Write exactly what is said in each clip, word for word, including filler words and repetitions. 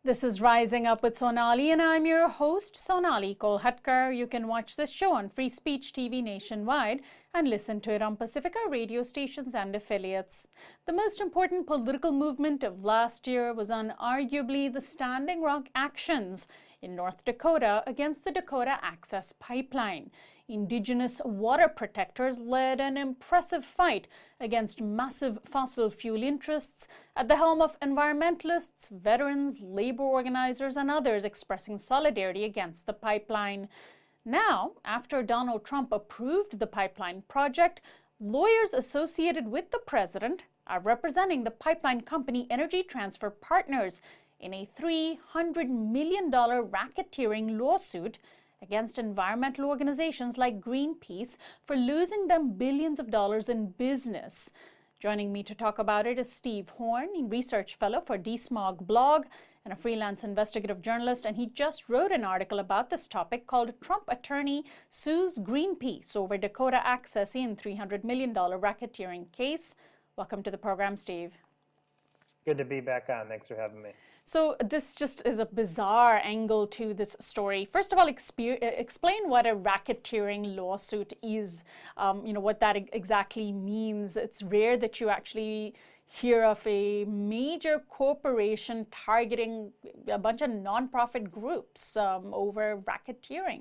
This is Rising Up with Sonali, and I'm your host, Sonali Kolhatkar. You can watch this show on Free Speech T V nationwide and listen to it on Pacifica radio stations and affiliates. The most important political movement of last year was unarguably the Standing Rock actions in North Dakota against the Dakota Access Pipeline. Indigenous water protectors led an impressive fight against massive fossil fuel interests at the helm of environmentalists, veterans, labor organizers, and others expressing solidarity against the pipeline. Now, after Donald Trump approved the pipeline project, lawyers associated with the president are representing the pipeline company Energy Transfer Partners in a three hundred million dollars racketeering lawsuit against environmental organizations like Greenpeace for losing them billions of dollars in business. Joining me to talk about it is Steve Horn, a research fellow for DeSmog blog and a freelance investigative journalist, and he just wrote an article about this topic called Trump Attorney Sues Greenpeace Over Dakota Access in three hundred million dollars Racketeering Case. Welcome to the program, Steve. Good to be back on. Thanks for having me. So this just is a bizarre angle to this story. First of all, expe- explain what a racketeering lawsuit is, um, you know, what that exactly means. It's rare that you actually hear of a major corporation targeting a bunch of nonprofit groups um, over racketeering.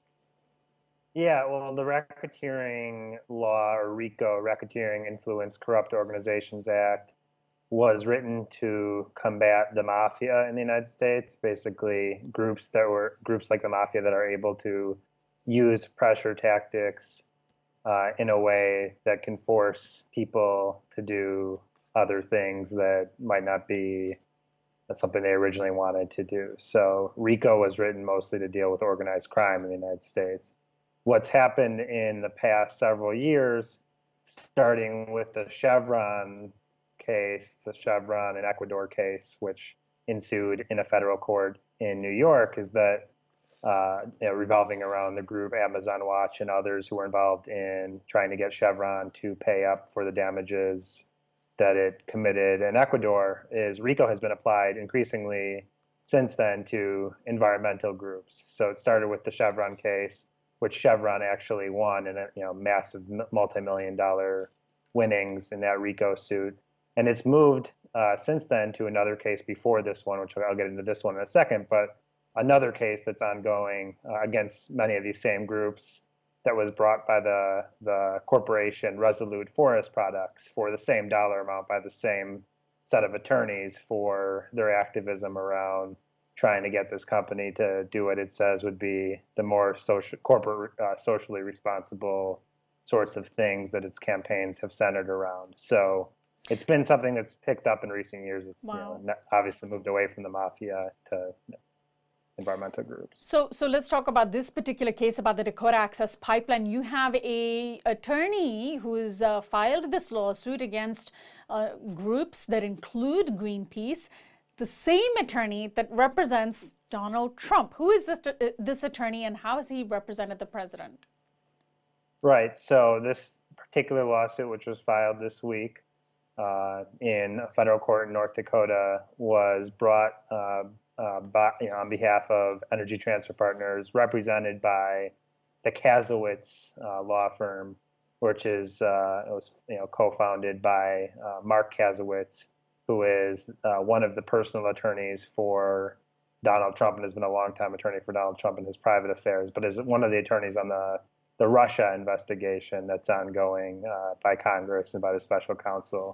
Yeah, well, the Racketeering Law, or RICO, Racketeering Influence Corrupt Organizations Act, was written to combat the mafia in the United States, basically groups that were groups like the mafia that are able to use pressure tactics uh, in a way that can force people to do other things that might not be something they originally wanted to do. So RICO was written mostly to deal with organized crime in the United States. What's happened in the past several years, starting with the Chevron case, the Chevron and Ecuador case, which ensued in a federal court in New York, is that uh, you know, revolving around the group Amazon Watch and others who were involved in trying to get Chevron to pay up for the damages that it committed in Ecuador, is RICO has been applied increasingly since then to environmental groups. So it started with the Chevron case, which Chevron actually won in a you know massive multi-million dollar winnings in that RICO suit. And it's moved uh, since then to another case before this one, which I'll get into this one in a second, but another case that's ongoing uh, against many of these same groups that was brought by the, the corporation Resolute Forest Products for the same dollar amount by the same set of attorneys for their activism around trying to get this company to do what it says would be the more social, corporate, uh, socially responsible sorts of things that its campaigns have centered around. So it's been something that's picked up in recent years. It's Wow. you know, obviously moved away from the mafia to environmental groups. So, so let's talk about this particular case about the Dakota Access Pipeline. You have a attorney who's uh, filed this lawsuit against uh, groups that include Greenpeace, the same attorney that represents Donald Trump. Who is this, uh, this attorney, and how has he represented the president? Right. So this particular lawsuit, which was filed this week, Uh, in a federal court in North Dakota, was brought uh, uh, by, you know, on behalf of Energy Transfer Partners, represented by the Kasowitz uh, law firm, which is uh, it was you know co-founded by uh, Mark Kasowitz, who is uh, one of the personal attorneys for Donald Trump and has been a longtime attorney for Donald Trump in his private affairs, but is one of the attorneys on the the Russia investigation that's ongoing uh, by Congress and by the special counsel.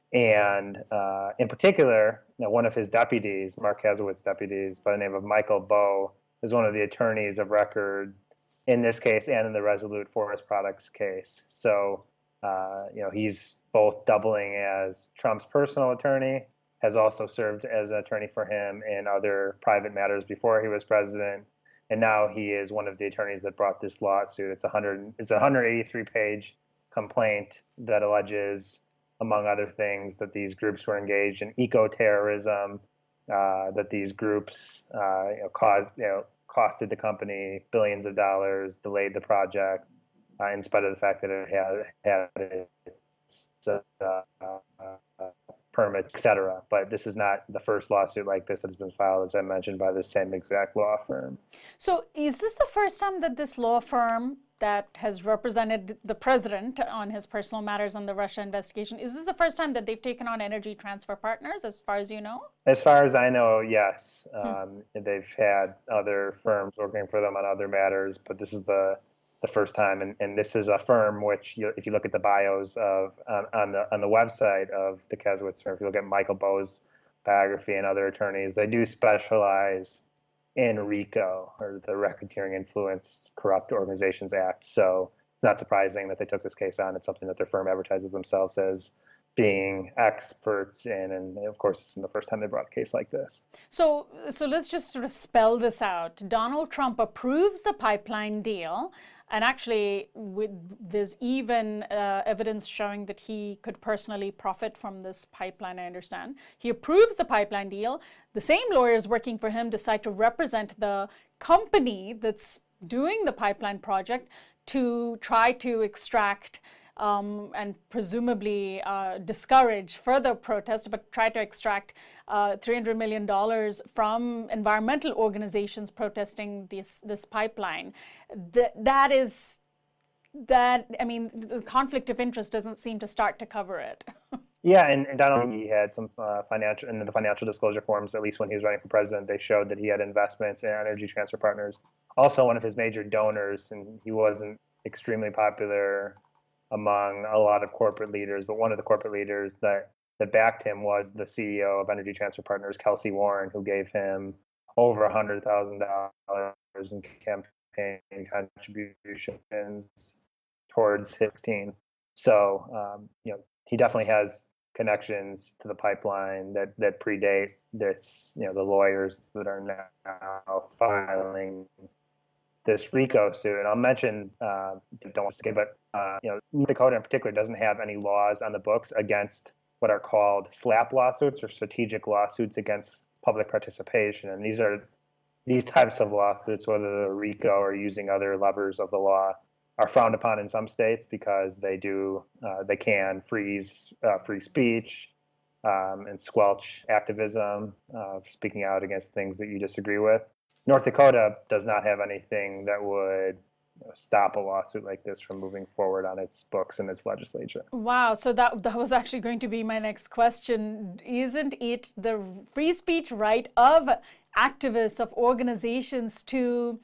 And uh, in particular, you know, one of his deputies, Mark Kazowitz's deputies, by the name of Michael Bowe, is one of the attorneys of record in this case and in the Resolute Forest Products case. So, uh, you know, he's both doubling as Trump's personal attorney, has also served as an attorney for him in other private matters before he was president. And now he is one of the attorneys that brought this lawsuit. It's a hundred, it's a one hundred eighty-three page complaint that alleges, among other things, that these groups were engaged in eco-terrorism, uh, that these groups uh, you know, caused, you know, costed the company billions of dollars, delayed the project, uh, in spite of the fact that it had had its uh, uh, permits, et cetera. But this is not the first lawsuit like this that's been filed, as I mentioned, by the same exact law firm. So is this the first time that this law firm that has represented the president on his personal matters on the Russia investigation, is this the first time that they've taken on Energy Transfer Partners, as far as you know? As far as I know, yes. Hmm. Um, they've had other firms working for them on other matters, but this is the the first time. And, and this is a firm which, you, if you look at the bios of on, on the on the website of the Keswitz firm, if you look at Michael Bowe's biography and other attorneys, they do specialize in RICO, or the Racketeering Influence Corrupt Organizations Act. So it's not surprising that they took this case on. It's something that their firm advertises themselves as being experts in, and of course, it's the first time they brought a case like this. So, so let's just sort of spell this out. Donald Trump approves the pipeline deal, and actually, with, there's even uh, evidence showing that he could personally profit from this pipeline, I understand. He approves the pipeline deal. The same lawyers working for him decide to represent the company that's doing the pipeline project to try to extract Um, and presumably uh, discourage further protest, but try to extract uh, three hundred million dollars from environmental organizations protesting this this pipeline. That that is that. I mean, the conflict of interest doesn't seem to start to cover it. Yeah, and, and Donald, he had some uh, financial, in the financial disclosure forms, at least when he was running for president, they showed that he had investments in Energy Transfer Partners. Also, one of his major donors, and he wasn't extremely popular among a lot of corporate leaders, but one of the corporate leaders that, that backed him was the C E O of Energy Transfer Partners, Kelsey Warren, who gave him over one hundred thousand dollars in campaign contributions towards his team. So, um, you know, he definitely has connections to the pipeline that, that predate this, you know, the lawyers that are now filing this RICO suit. And I'll mention, uh, don't want to skip, but uh, you know, North Dakota in particular doesn't have any laws on the books against what are called SLAPP lawsuits, or strategic lawsuits against public participation. And these are these types of lawsuits, whether they're RICO or using other levers of the law, are frowned upon in some states because they do uh, they can freeze uh, free speech um, and squelch activism, uh, speaking out against things that you disagree with. North Dakota does not have anything that would, you know, stop a lawsuit like this from moving forward on its books and its legislature. Wow, so that that was actually going to be my next question. Isn't it the free speech right of activists, of organizations to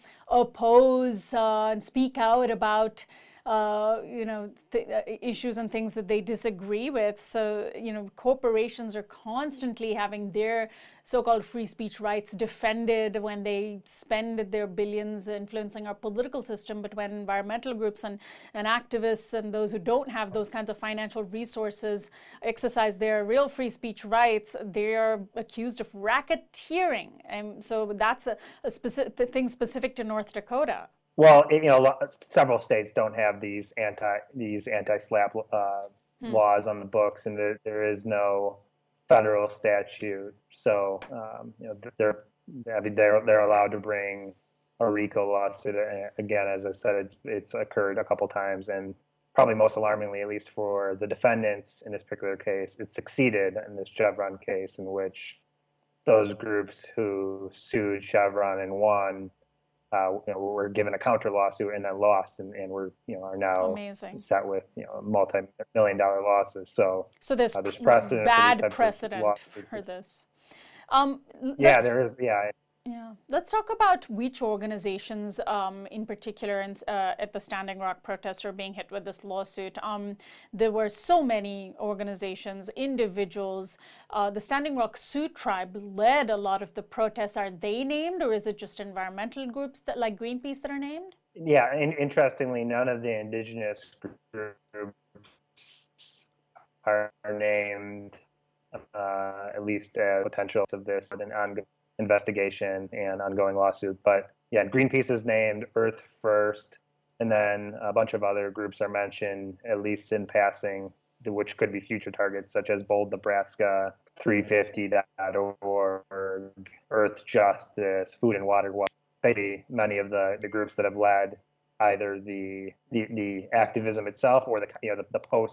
oppose uh, and speak out about uh, you know, th- issues and things that they disagree with? So, you know, corporations are constantly having their so-called free speech rights defended when they spend their billions influencing our political system. But when environmental groups and, and activists and those who don't have those kinds of financial resources exercise their real free speech rights, they are accused of racketeering. And so that's a, a specific thing specific to North Dakota. Well, you know, several states don't have these anti these anti-SLAPP uh, hmm. laws on the books, and there, there is no federal statute. So, um, you know, they're I mean, they're they're allowed to bring a RICO lawsuit. Again, as I said, it's it's occurred a couple times, and probably most alarmingly, at least for the defendants in this particular case, it succeeded in this Chevron case, in which those groups who sued Chevron and won, Uh, you know, we're given a counter lawsuit and then lost, and, and we're, you know, are now Amazing. set with, you know, multi-million dollar losses. So, so there's, uh, there's precedent bad for precedent for this. Um, yeah, there is. Yeah. Yeah. Let's talk about which organizations um, in particular in, uh, at the Standing Rock protests are being hit with this lawsuit. Um, there were so many organizations, individuals. Uh, the Standing Rock Sioux Tribe led a lot of the protests. Are they named, or is it just environmental groups that, like Greenpeace, that are named? Yeah, and interestingly, none of the indigenous groups are named, uh, at least as potential of this an ongoing investigation and ongoing lawsuit. But yeah, Greenpeace is named, Earth First, and then a bunch of other groups are mentioned, at least in passing, which could be future targets, such as Bold Nebraska, three fifty dot org, Earth Justice, Food and Water Watch. Basically, many of the, the groups that have led either the, the the activism itself or the you know the, the post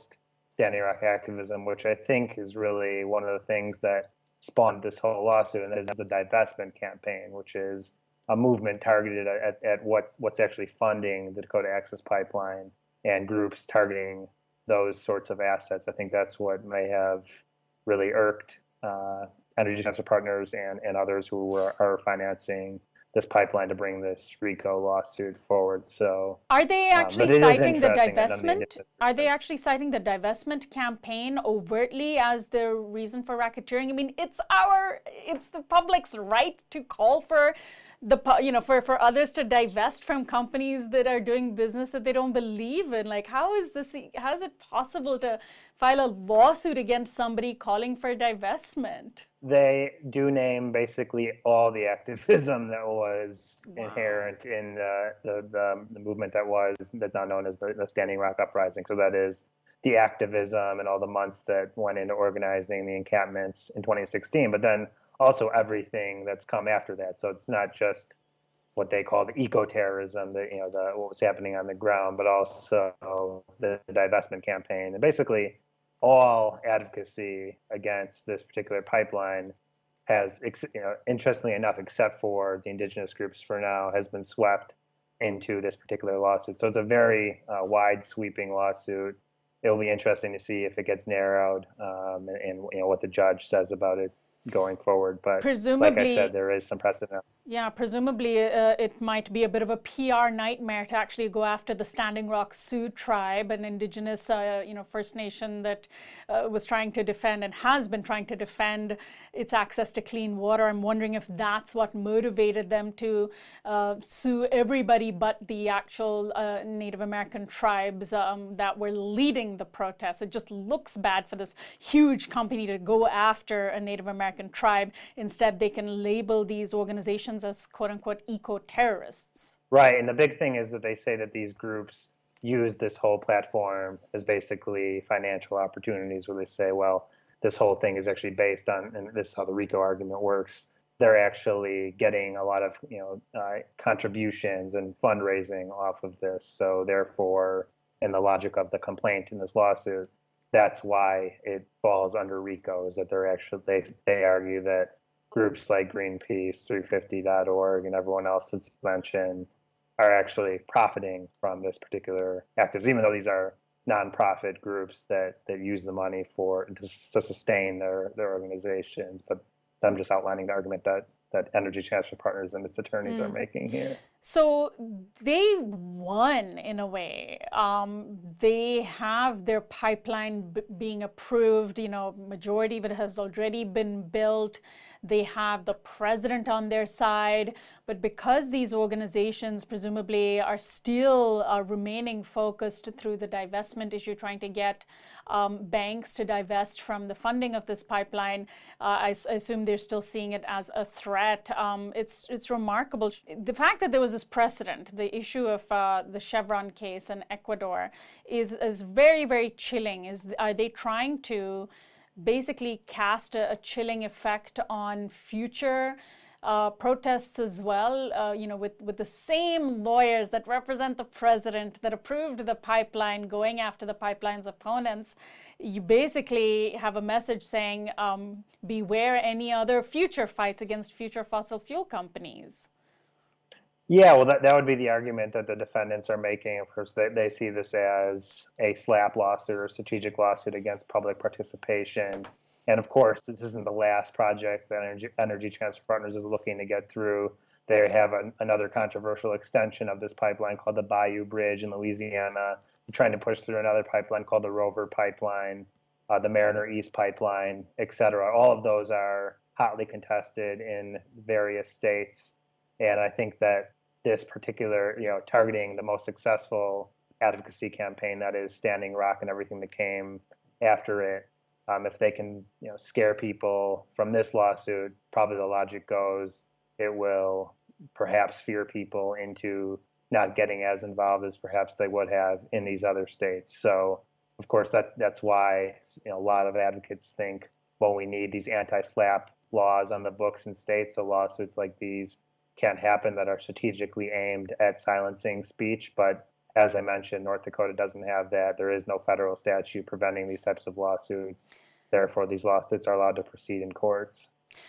Standing Rock activism, which I think is really one of the things that spawned this whole lawsuit, and that is the divestment campaign, which is a movement targeted at, at what's what's actually funding the Dakota Access Pipeline and groups targeting those sorts of assets. I think that's what may have really irked uh, Energy Transfer Partners and, and others who were, are financing this pipeline to bring this RICO lawsuit forward. So are they actually um, citing the divestment? Are they actually citing the divestment campaign overtly as the reason for racketeering? I mean, it's our, it's the public's right to call for the, you know, for, for others to divest from companies that are doing business that they don't believe in. Like, how is this, how is it possible to file a lawsuit against somebody calling for divestment? They do name basically all the activism that was wow. inherent in the, the, the, the movement that was, that's now known as the, the Standing Rock Uprising. So that is the activism and all the months that went into organizing the encampments in twenty sixteen, but then also everything that's come after that. So it's not just what they call the eco-terrorism, the, you know, the, what was happening on the ground, but also the, the divestment campaign. And basically, all advocacy against this particular pipeline has, you know, interestingly enough, except for the indigenous groups for now, has been swept into this particular lawsuit. So it's a very uh, wide sweeping lawsuit. It'll be interesting to see if it gets narrowed um, and, and you know what the judge says about it going forward. But presumably, like I said, there is some precedent. Yeah, presumably uh, it might be a bit of a P R nightmare to actually go after the Standing Rock Sioux tribe, an indigenous, uh, you know, First Nation that uh, was trying to defend and has been trying to defend its access to clean water. I'm wondering if that's what motivated them to uh, sue everybody but the actual uh, Native American tribes um, that were leading the protests. It just looks bad for this huge company to go after a Native American tribe. Instead, they can label these organizations as quote-unquote eco-terrorists. Right, and the big thing is that they say that these groups use this whole platform as basically financial opportunities, where they say, well, this whole thing is actually based on, and this is how the RICO argument works, they're actually getting a lot of, you know, uh, contributions and fundraising off of this. So therefore, in the logic of the complaint in this lawsuit, that's why it falls under RICO, is that they're actually, they, they argue that groups like Greenpeace, three fifty dot org, and everyone else that's mentioned are actually profiting from this particular activism, even though these are nonprofit groups that, that use the money for to, to sustain their, their organizations. But I'm just outlining the argument that, that Energy Transfer Partners and its attorneys mm. are making here. So they won in a way. Um, they have their pipeline b- being approved. You know, majority of it has already been built. They have the president on their side. But because these organizations presumably are still uh, remaining focused through the divestment issue, trying to get um, banks to divest from the funding of this pipeline, uh, I, I assume they're still seeing it as a threat. Um, it's it's remarkable. The fact that there was this precedent, the issue of uh, the Chevron case in Ecuador, is is very, very chilling. Is are they trying to basically cast a, a chilling effect on future uh, protests as well? Uh, you know, with with the same lawyers that represent the president that approved the pipeline, going after the pipeline's opponents, you basically have a message saying, um, beware any other future fights against future fossil fuel companies. Yeah, well, that, that would be the argument that the defendants are making. Of course, they, they see this as a SLAPP lawsuit or strategic lawsuit against public participation. And of course, this isn't the last project that Energy, Energy Transfer Partners is looking to get through. They have an, another controversial extension of this pipeline called the Bayou Bridge in Louisiana. They're trying to push through another pipeline called the Rover Pipeline, uh, the Mariner East Pipeline, et cetera. All of those are hotly contested in various states. And I think that this particular, you know, targeting the most successful advocacy campaign, that is Standing Rock and everything that came after it, um, if they can, you know, scare people from this lawsuit, probably the logic goes, it will perhaps fear people into not getting as involved as perhaps they would have in these other states. So, of course, that that's why, you know, a lot of advocates think, well, we need these anti-SLAPP laws on the books in states, so lawsuits like these can't happen that are strategically aimed at silencing speech. But As I mentioned, North Dakota doesn't have that. There is no federal statute preventing these types of lawsuits. Therefore, these lawsuits are allowed to proceed in courts.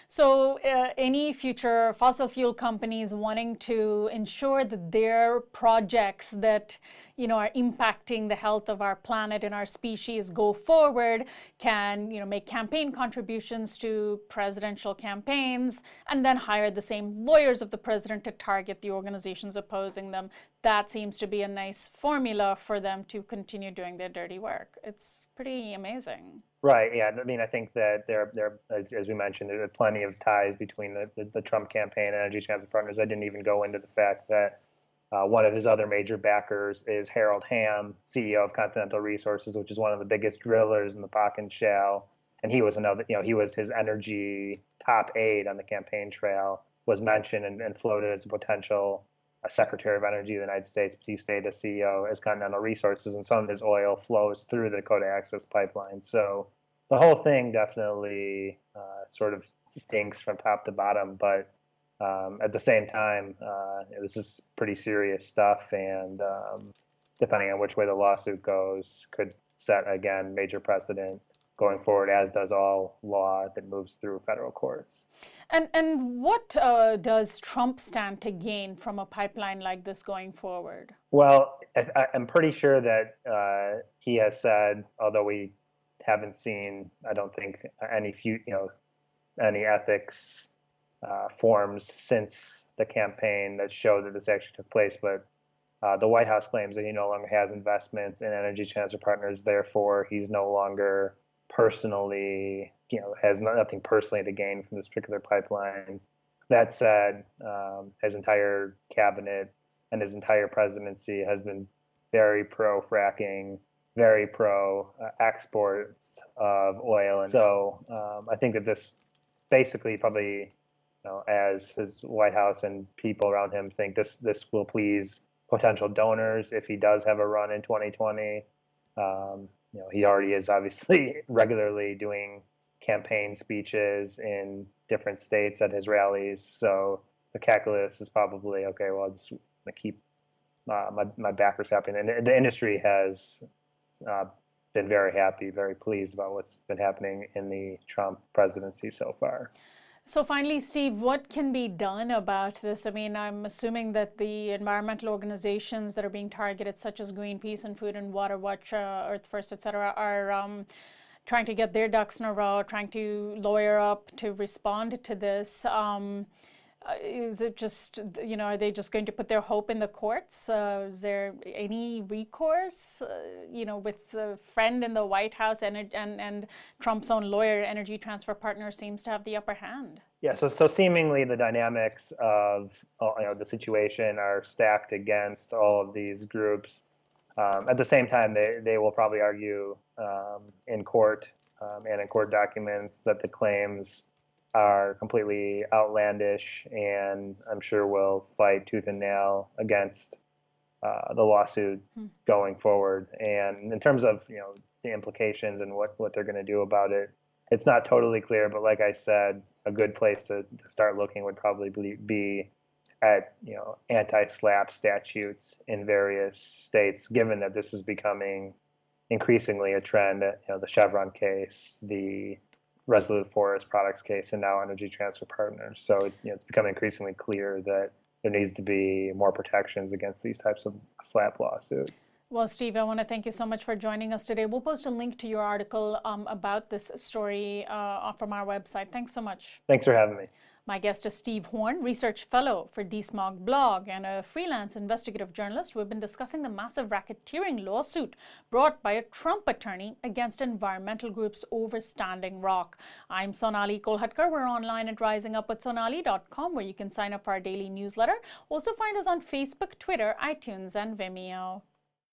So uh, any future fossil fuel companies wanting to ensure that their projects that, you know, are impacting the health of our planet and our species go forward can, you know, make campaign contributions to presidential campaigns and then hire the same lawyers of the president to target the organizations opposing them. That seems to be a nice formula for them to continue doing their dirty work. It's pretty amazing. Right. Yeah. I mean, I think that there, there, as, as we mentioned, there are plenty of ties between the, the, the Trump campaign and Energy Transfer Partners. I didn't even go into the fact that uh, one of his other major backers is Harold Hamm, C E O of Continental Resources, which is one of the biggest drillers in the Bakken Shale. And he was another, you know, he was his energy top aide on the campaign trail, was mentioned and, and floated as a potential a Secretary of Energy of the United States, but he stayed as C E O as Continental Resources, and some of his oil flows through the Dakota Access Pipeline. So the whole thing definitely uh, sort of stinks from top to bottom, but um, at the same time, uh, this is pretty serious stuff, and um, depending on which way the lawsuit goes, could set, again, major precedent going forward, as does all law that moves through federal courts. And and what uh, does Trump stand to gain from a pipeline like this going forward? Well, I, I'm pretty sure that uh, he has said, although we haven't seen, I don't think, any few, you know, any ethics uh, forms since the campaign that show that this actually took place, but uh, the White House claims that he no longer has investments in Energy Transfer Partners. Therefore, he's no longer personally, you know, has nothing personally to gain from this particular pipeline. That said, um, his entire cabinet and his entire presidency has been very pro fracking, very pro uh, exports of oil. And so um, I think that this basically probably, you know, as his White House and people around him think this, this will please potential donors if he does have a run in twenty twenty. Um, You know, he already is obviously regularly doing campaign speeches in different states at his rallies. So the calculus is probably, okay, well, I'm just going to keep uh, my, my backers happy. And the industry has uh, been very happy, very pleased about what's been happening in the Trump presidency so far. So finally, Steve, what can be done about this? I mean, I'm assuming that the environmental organizations that are being targeted, such as Greenpeace and Food and Water Watch, uh, Earth First, et cetera, are um, trying to get their ducks in a row, trying to lawyer up to respond to this. Um, uh, is it just, you know, are they just going to put their hope in the courts? Uh, is there any recourse, uh, you know, with the friend in the White House and, and, and Trump's own lawyer, Energy Transfer Partners, seems to have the upper hand? Yeah, so so seemingly the dynamics of, you know, the situation are stacked against all of these groups. Um, at the same time, they, they will probably argue um, in court um, and in court documents that the claims are completely outlandish, and I'm sure will fight tooth and nail against uh, the lawsuit hmm. going forward. And in terms of, you know, the implications and what, what they're going to do about it, it's not totally clear. But like I said, a good place to, to start looking would probably be at, you know, anti-SLAPP statutes in various states, given that this is becoming increasingly a trend. You know, the Chevron case, the Resolute Forest Products case, and now Energy Transfer Partners. So, you know, it's becoming increasingly clear that there needs to be more protections against these types of SLAPP lawsuits. Well, Steve, I want to thank you so much for joining us today. We'll post a link to your article um, about this story uh, from our website. Thanks so much. Thanks for having me. My guest is Steve Horn, research fellow for DeSmog Blog and a freelance investigative journalist. We've been discussing the massive racketeering lawsuit brought by a Trump attorney against environmental groups over Standing Rock. I'm Sonali Kolhatkar. We're online at rising up with sonali dot com, where you can sign up for our daily newsletter. Also find us on Facebook, Twitter, iTunes, and Vimeo.